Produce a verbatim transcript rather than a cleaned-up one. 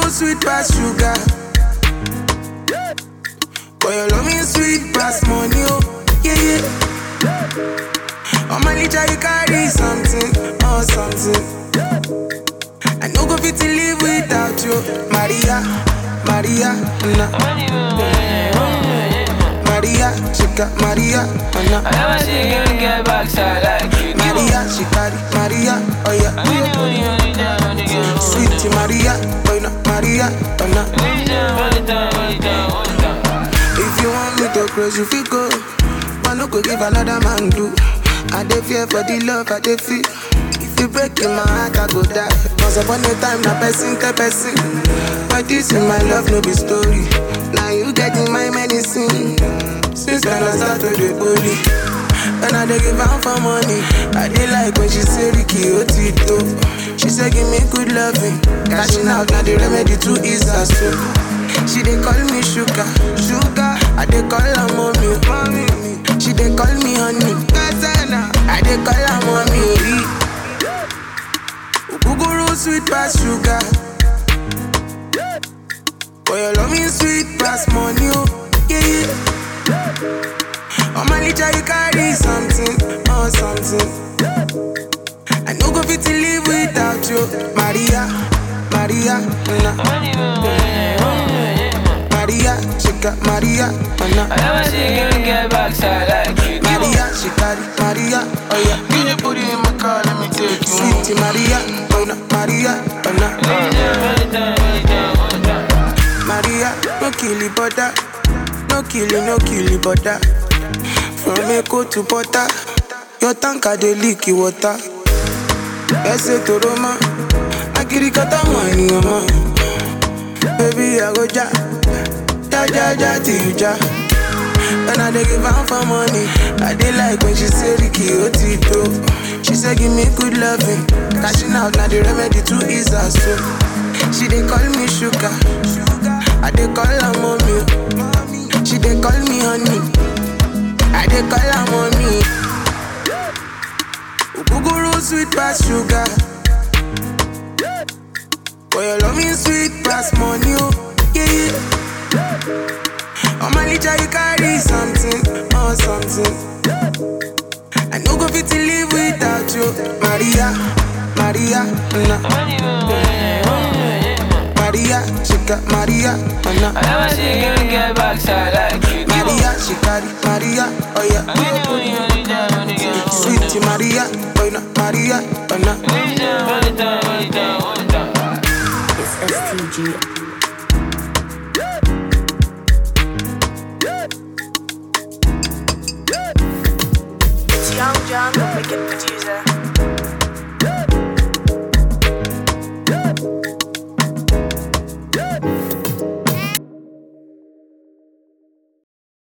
sweet past sugar. Boy, your love me sweet past money, oh, yeah, yeah. On my litter, you carry something, oh, something. I no go fit to live without you, Maria, Maria, nah. Maria, she got Maria, oh, nah. I never see a girl get backside like you do. Maria, she carry Maria, oh yeah. Only, only, only time, only girl. Sweet Maria, boy, no, Maria, oh, nah. Only time, only time, only time, only time. If you want me to close, you feel go. But no go give another man do. I dey fear for the love I dey feel. If you break in my heart, I go die. Once upon a time, na person tell person. But this in my love, no be story. Now you getting my medicine. Since then I start to dey bully. And I dey give am for money. I dey like when she say Ricky Otito. She say give me good loving. Cashing out, now the remedy to ease her soul. She dey call me sugar, sugar. I dey call her mommy, mommy. She dey call me honey, I dey call her mommy. Uguguru sweet past sugar. Boy, your love me sweet past money, oh, yeah, yeah. On my litter, you carry something, oh, something. I no go fit to live without you, Maria, Maria, nah. Maria, she got Maria, oh, nah. I never see a girl get backside like you do. Maria, she carry Maria, oh yeah. Can you put it in my car, let me take you. Sweet Maria, oh no, Maria, oh no. Only time, only time, only time, only time. Maria, no kill it, butter. No kill it, no kill it, butter. From Echo to Butter, your tanker dey leak water. Ese to Roma, I get it cut money, mama. Baby, I go ja, ja, ja, ja, till you ja. And I dey give am for money. I dey like when she say Ricky Otito. She say give me good loving. Cashing out, now the remedy to ease her soul. She dey call me sugar, I dey call her mommy. She dey call me honey, I dey call her mommy. Uguguru sweet past sugar. Boy, your love me sweet past money, oh, yeah, yeah. On my litter, you carry something, oh, something. I no go fit to live without you, Maria, Maria, nah. Maria, she got Maria, oh, nah. I never see a girl get backside like you do. Maria, she carry Maria, oh yeah. Only, only, only time, only girl. Sweet Maria, boy, no, Maria, oh, nah. Only time, only time, only time, only time. It's S T G. Young John, the wicked producer.